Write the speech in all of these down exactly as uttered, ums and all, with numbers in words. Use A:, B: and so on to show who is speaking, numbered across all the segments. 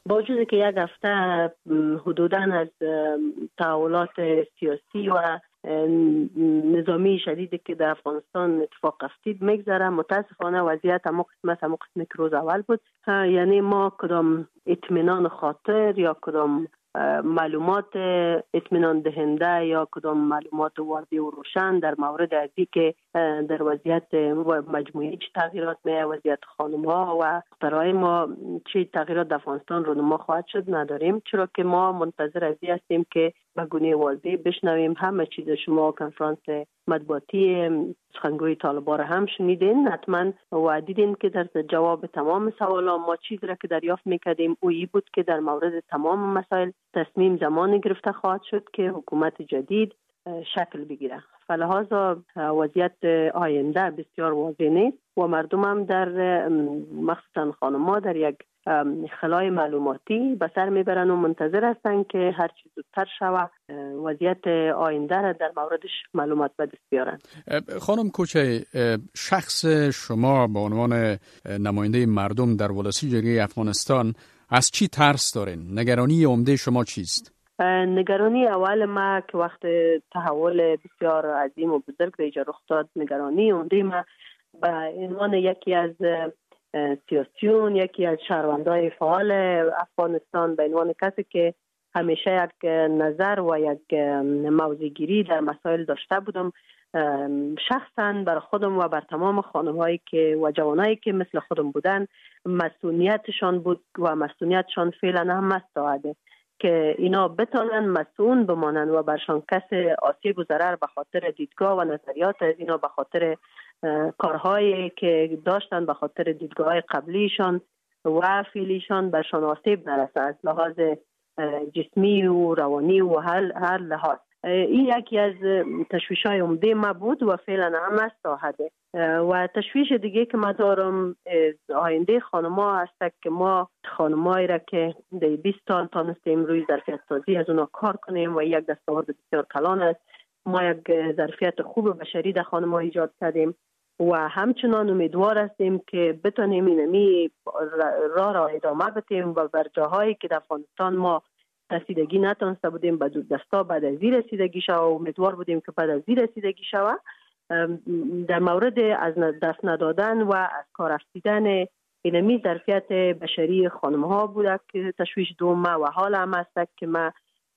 A: با وجودی که یک هفته حدوداً از تحولات سیاسی و نظامی شدیدی که در افغانستان اتفاق افتید میگذره، متاسفانه وضعیت همون قسمت همون قسمی که روز اول بود. یعنی ما کدام اطمینان خاطر یا کدام معلومات اطمینان دهنده یا کدام معلومات واضح و روشن در مورد ازی که در وضعیت مجموعی چه تغییرات میه، وضعیت خانم‌ها و دخترای ما چه تغییرات در افغانستان رونما خواهد شد نداریم، چرا که ما منتظر ازی هستیم که به گونه واضح بشنویم. همه چیز شما کنفرانس مطبوعاتی سخنگوی طالبان هم شنیدین حتما و دیدین که در جواب تمام سوالا ما چیزی را که دریافت میکردیم اویی بود که در مورد تمام مسائل تصمیم زمانی گرفته خواهد شد که حکومت جدید شکل بگیره. فلحاظا وضعیت آینده بسیار واضح نیست و مردم هم در مخصوصا خانم‌ها در یک خلای معلوماتی به سر میبرن و منتظر هستن که هر چیز زودتر شود وضعیت آینده را در موردش معلومات به دست بیارن.
B: خانم کوچه، شخص شما به عنوان نماینده مردم در ولسی جرگه افغانستان از چی ترس دارین؟ نگرانی عمده شما چیست؟
A: نگرانی اول ما که وقت تحول بسیار عظیم و بزرگ در اینجا رخ داد، نگرانی عمده ما به عنوان یکی از سیاسیون، یکی از شهروندای فعال افغانستان، به عنوان کسی که همیشه یک نظر و یک موضع‌گیری در مسائل داشته بودم، شخصا بر خودم و بر تمام خانم‌هایی که و جوانایی که مثل خودم بودن مسئولیتشان بود و مسئولیتشان فعلا هم مستعده که اینا بتانن مسئول بمانن و برشان کس آسیب و ضرر به خاطر دیدگاه و نظریات از اینا به خاطر کارهایی که داشتن به خاطر دیدگاه قبلیشان و فعلیشان برشان آسیب نرسه از لحاظ جسمی و روانی و هر, هر لحاظ. این یکی از تشویش‌های عمده ما بود و فعلا هم استاهده. و تشویش دیگه که ما دارم آینده خانم‌ها هست که ما خانم‌هایی را که در بیست سال تانستیم روی ظرفیت سازی از اونا کار کنیم و یک دستاورد بسیار کلان است. ما یک ظرفیت خوب بشری در خانم‌ها ایجاد کردیم و همچنان امیدوار هستیم که بتونیم اینمی راه را ادامه بدیم و بر جاهایی که در افغانستان ما رسیدگی نتونسته بودیم به دست دستا بعد از این رسیدگی شود و امیدوار بودیم که بعد از این رسیدگی شود در مورد از دست ندادن و از کار رسیدن اینمی ظرفیت بشری خانم‌ها بوده که تشویش دوم و حال هم است که من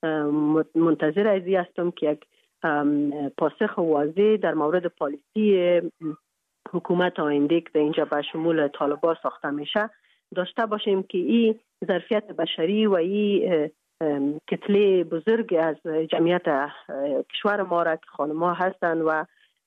A: منتظر ازی هستم که یک پاسخ واضح در مورد پالیسی حکومت آینده که در اینجا به شمول طالبان ساخته میشه داشته باشیم که این ظرفیت بشری و این کتله بزرگ از جمعیت کشور ما را که خانم‌ها هستند و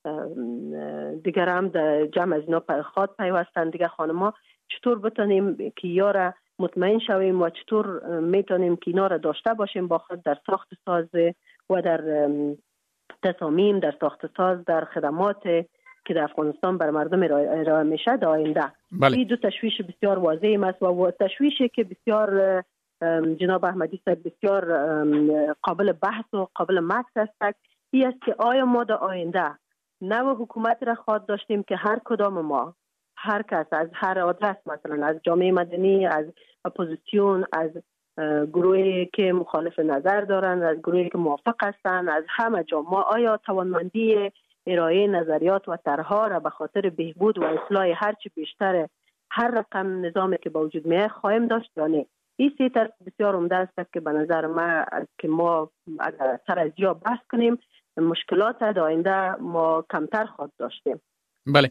A: دیگر هم در جمع از اینا خواهد پیوستند دیگر خانم‌ها، چطور بتونیم که یارا مطمئن شویم و چطور میتونیم که اینا را داشته باشیم با خود در ساخت ساز و در تصامیم در ساخت ساز در خدمات که در افغانستان بر مردم ارائه میشه در آینده.
B: بله.
A: این دو تشویش بسیار واضح است و تشویشی که بسیار جناب احمدی صاحب بسیار قابل بحث و قابل مکس است. این است که آیا ما در آینده نوع حکومت را خواهد داشتیم که هر کدام ما هر کس از هر آدرس، مثلا از جامعه مدنی، از اپوزیسیون، از گروهی که مخالف نظر دارند، از گروهی که موافق هستند، از همه جا ما آیا توانمندی ارائه نظریات و طرح‌ها را به خاطر بهبود و اصلاح هرچی بیشتر هر رقم نظامی که با وجود میاد خواهیم داشت یا نه؟ این سه طرح بسیار عمده است که به نظر ما که ما اگر سر از جا بحث کنیم مشکلات در آینده ما کمتر خواهد داشتیم.
B: بله،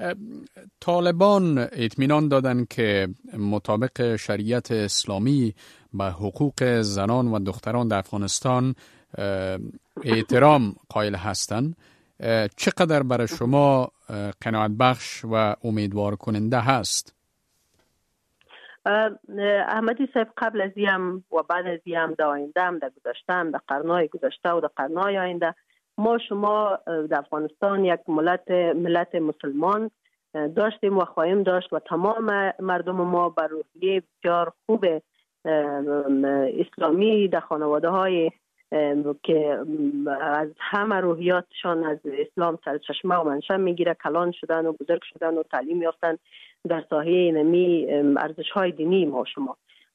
B: طالبان اطمینان دادن که مطابق شریعت اسلامی به حقوق زنان و دختران در افغانستان احترام قائل هستند. چقدر برای شما قناعت بخش و امیدوار کننده هست؟
A: احمدی صاحب قبل از این و بعد از این در آینده هم در گذشته هم در قرنهای گذشته و در قرنهای آینده ما شما در افغانستان یک ملت ملت مسلمان داشتیم و خواهیم داشت و تمام مردم ما بر روحیه بسیار خوب اسلامی در خانواده های که از همه روحیاتشان از اسلام سرچشمه و منشأ میگیره کلان شدن و بزرگ شدن و تعلیم یافتن در ساحه اینمی ارزش های دینی ما شما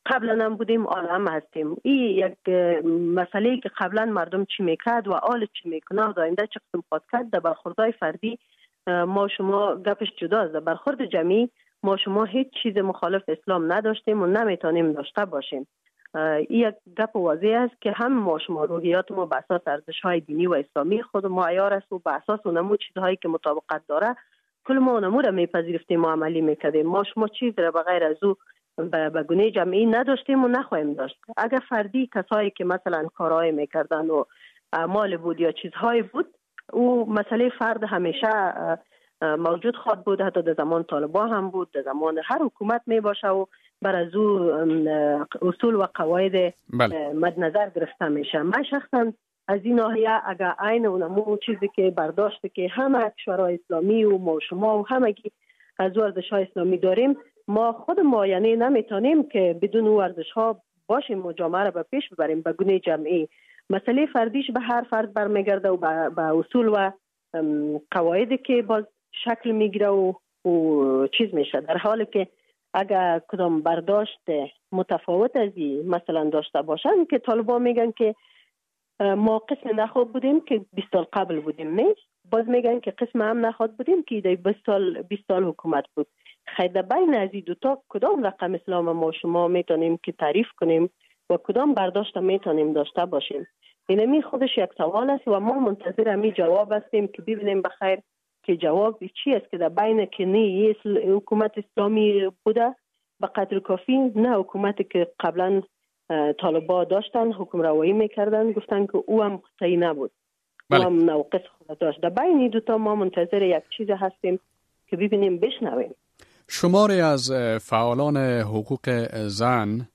A: قبلا هم بودیم، حالا هم هستیم. این یک مسئله که قبلا مردم چی میکرد و حال چی میکنه و آینده چه قسم خواهد کرد، در برخوردهای فردی ما شما گپش جداست. در برخورد جمعی ما شما هیچ چیز مخالف اسلام نداشتیم و نمیتونیم داشته باشیم. این یک گپ واضح است که هم ما شما روحیات ما به اساس ارزش‌های دینی و اسلامی خود ما عیار است و به اساس اونمو چیزهایی که مطابقت داره کل ما اونمو را میپذیرفتیم و عملی میکردیم. ما شما چیز را بغیر از او به گونه جمعی نداشتیم و نخواهیم داشت. اگر فردی کسایی که مثلا کارهای میکردن و اعمال بود یا چیزهای بود، او مسئله فرد همیشه موجود خواهد بود. حتی در زمان طالبان هم بود، در زمان هر حکومت می باشه و بر از او اصول و قواعد بله. مد نظر گرفته میشه. من شخصا از این ناحیه اگر عین اونمو چیزی که برداشته که همه کشورهای اسلامی و ما شما و همگی از ارزش‌های اسلامی داریم، ما خود ما یعنی نمیتونیم که بدون او ارزش‌ها باشیم و جامعه را به پیش ببریم به گونه جمعی. مسئله فردیش به هر فرد برمیگرده و به اصول و قواعدی که باز شکل میگیره و, و چیز میشه. در حالی که اگر کدام برداشت متفاوت از این مثلا داشته باشن که طالبان میگن که ما قسم نخواد بودیم که بیست سال قبل بودیم، نه باز میگن که قسم هم نخواد بودیم که در بیست سال بیست سال حکومت بود. خیلی بین از این دو تا کدام رقم اسلام ما شما میتونیم که تعریف کنیم و کدام برداشت میتونیم داشته باشیم؟ اینمی خودش یک سوال است و ما منتظر همی جواب هستیم که ببینیم بخیر که جواب چی است که در بین که نه حکومت اسلامی بوده به قدر کافی، نه حکومتی که قبلا طالبان داشتن حکم روایی میکردن گفتن که او هم صحیح نبود. بله. او هم نواقص خود داشت. در بین دو تا ما منتظر یک چیز هستیم که ببینیم بشنویم.
B: شماری از فعالان حقوق زن،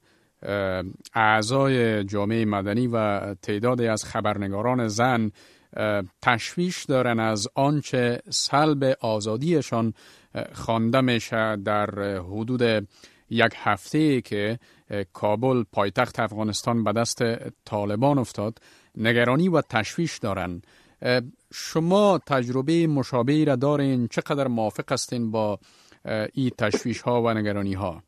B: اعضای جامعه مدنی و تعدادی از خبرنگاران زن تشویش دارن از آنچه سلب آزادیشان خوانده میشه در حدود یک هفته که کابل پایتخت افغانستان به دست طالبان افتاد نگرانی و تشویش دارن. شما تجربه مشابهی را دارین؟ چقدر موافق هستین با این تشویش ها و نگرانی ها؟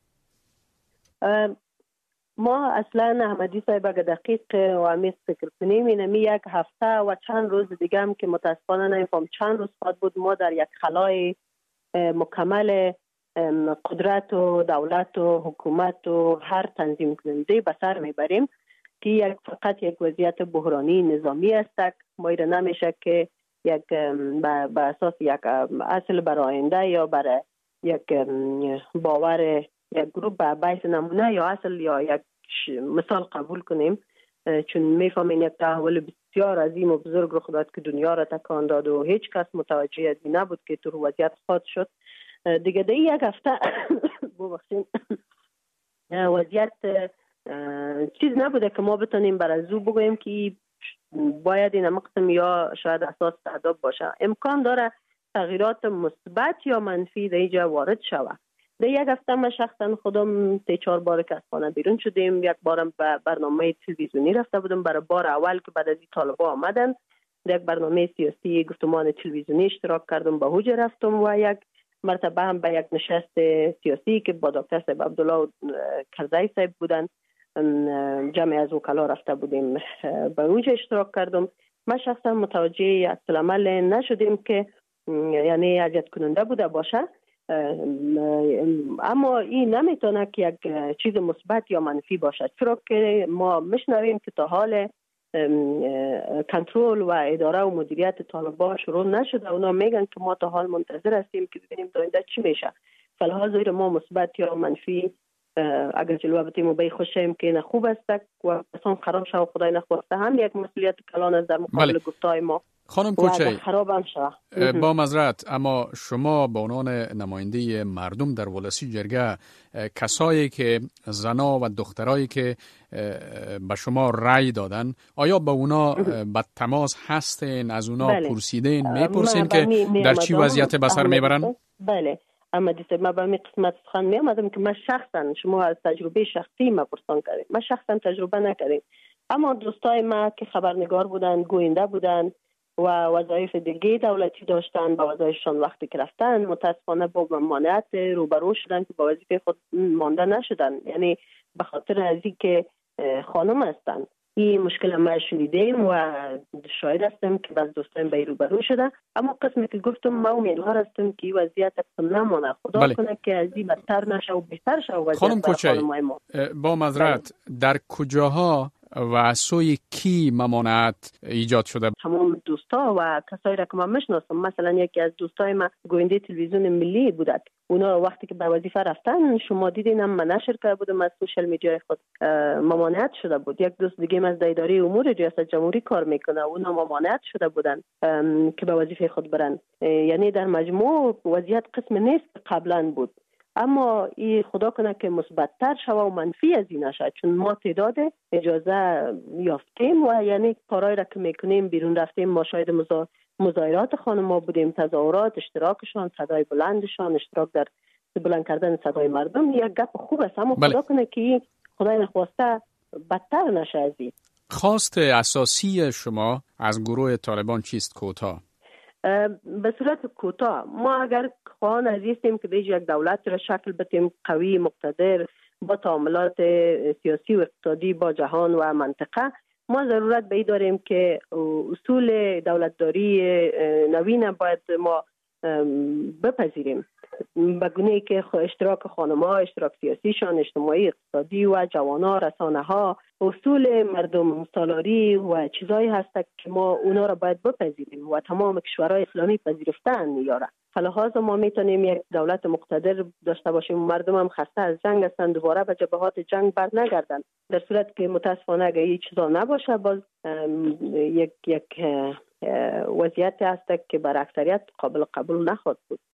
A: ما اصلا احمدی صاحب اگر دقیق و عمیق فکر کنیم اینمی یک هفته و چند روز دیگه هم که متاسفانه نمیفهم چند روز خواهد بود ما در یک خلای مکمل قدرت و دولت و حکومت و هر تنظیم کننده به سر میبریم که یک فقط یک وضعیت بحرانی نظامی است. ما ایره نمیشه که یک به اساس یک اصل برای آینده یا برای یک باور یک گروه به بیس نمونه یا اصل یا یک مثال قبول کنیم، چون میفهمین یک تحول بسیار عظیم و بزرگ رو خداد که دنیا را تکان داد و هیچ کس متوجه از این نبود که تو وضعیت خود شد دیگه. در یک هفته ببخشید وضعیت چیز نبوده که ما بتونیم بر از او بگوییم که باید این مقسم یا شاید اساس تعداد باشه. امکان داره تغییرات مثبت یا منفی در اینجا وارد شود. در یک هفته من شخصا خودم سه چهار بار که از خانه بیرون شدیم. یک بارم به برنامه تلویزیونی رفته بودم برای بار اول که بعد از این طالبان آمدن. در یک برنامه سیاسی گفتمان تلویزیونی اشتراک کردم، به حوج رفتم و یک مرتبه هم به یک نشست سیاسی که با دکتر صاحب عبدالله کرزی صاحب بودن جمعی از وکلا رفته بودیم به حوج اشتراک کردم. من شخصا متوجه عکس العمل نشدیم که یعنی اذیت کننده بوده باشه، اما این نمیتونه که یک چیز مثبت یا منفی باشه، چرا که ما میشنویم که تا حال کنترل و اداره و مدیریت طالبان شروع نشده. اونا میگن که ما تا حال منتظر هستیم که ببینیم آینده چی میشه. فلحاظ ما مثبت یا منفی اگر جلوه بتیم و بی خوشیم که نه خوب است و اصلا خراب شد خدای نخواسته هم یک مسئولیت کلان است در مقابل گفتای ما.
B: خانم کوچی با معذرت، اما شما به عنوان نماینده مردم در ولسی جرگه کسایی که زنا و دخترایی که به شما رأی دادن آیا به اونا به تماس هستین؟ از اونا بله. پرسیدین؟ میپرسین که در چی وضعیت به سر میبرن؟
A: بله احمدی صاحب، من به این قسمت سخن می آمدم که من شخصا شما از تجربه شخصی ما پرسان کردیم. من شخصا تجربه نکردیم، اما دوستای ما که خبرنگار بودن، گوینده بودن و وظایف دیگه دولتی داشتن، با وظایفشان وقتی که رفتن متاسفانه با ممانعت روبرو شدن که با وظیفه خود مانده نشدن. یعنی به خاطر از اینکه خانم هستند. این مشکل ما شنیدیم و شاهد هستم که بعض دوستان به روبرو شده، اما قسمی که گفتم ما امیدوار هستم که وضعیت نمونه، خدا بله. کنه که از این بدتر نشه و بهتر شه وضعیت.
B: خانم کوچی، با معذرت در کجاها و از سوی کی ممانعت ایجاد شده؟
A: تمام دوستا و کسایی را که من میشناسم، مثلا یکی از دوستای من گوینده تلویزیون ملی بودند، اونا وقتی که به وظیفه رفتن شما دیدین هم من نشر کرده بودم از سوشال میدیا خود ممانعت شده بود. یک دوست دیگه از اداره امور ریاست جمهوری کار میکنه، اونا ممانعت شده بودن که به وظیفه خود برن. یعنی در مجموع وضعیت قسم نیست قبلا بود، اما این خدا کنه که مثبت‌تر شوه و منفی از این نشه، چون ما تعداد اجازه یافتیم و یعنی کارهایی را که میکنیم بیرون رفتیم، ما شاید مزا... مظاهرات خانم‌ها بودیم، تظاهرات، اشتراکشان، صدای بلندشان، اشتراک در بلند کردن صدای مردم. یک گپ خوب است، اما بله. خدا کنه که خدای نخواسته بدتر نشه از این.
B: خواست اساسی شما از گروه طالبان چیست کوتاه؟
A: به صورت کوتاه ما اگر خواهان عزیزیم که دیگه یک دولت را شکل بدیم قوی، مقتدر، با تعاملات سیاسی و اقتصادی با جهان و منطقه، ما ضرورت به این داریم که اصول دولتداری نوین باید ما بپذیریم، به گونه‌ای که اشتراک خانم‌ها، اشتراک سیاسیشان، اجتماعی، اقتصادی و جوان‌ها، رسانه‌ها، اصول مردم سالاری و چیزایی هست که ما اونا را باید بپذیریم و تمام کشورهای اسلامی پذیرفتن یاره. فلحاظ ما میتونیم یک دولت مقتدر داشته باشیم، مردم هم خسته از جنگ هستند، دوباره به جبهات جنگ بر نگردن. در صورت که متاسفانه اگه این چیزا نباشه، باز یک یک وضعیت هست که بر اکثریت قابل قبول نخواهد بود.